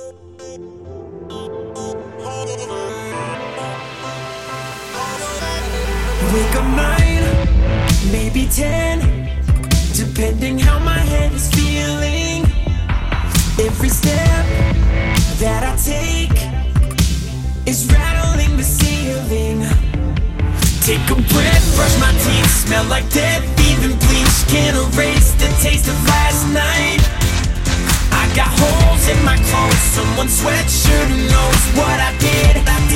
Wake up 9, maybe 10, depending how my head is feeling. Every step that I take is rattling the ceiling. Take a breath, brush my teeth, smell like death, even bleach can't erase the taste of last night. I got holes in my clothes, someone's sweatshirt who knows what I did.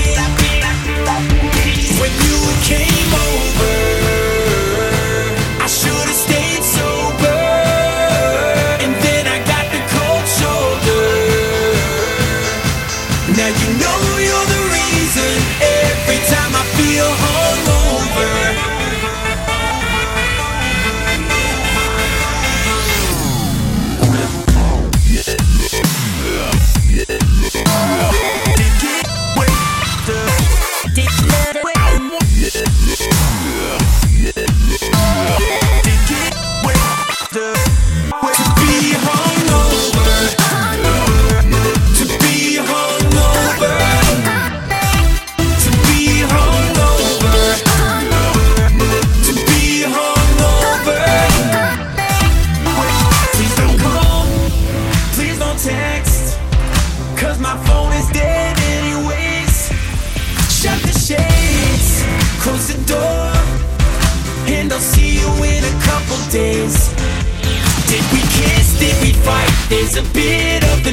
When you came over, I should've stayed sober, and then I got the cold shoulder. Now you know you're the reason every time I feel hungover. Cause my phone is dead anyways. Shut the shades, close the door, and I'll see you in a couple days. Did we kiss, did we fight? There's a bit of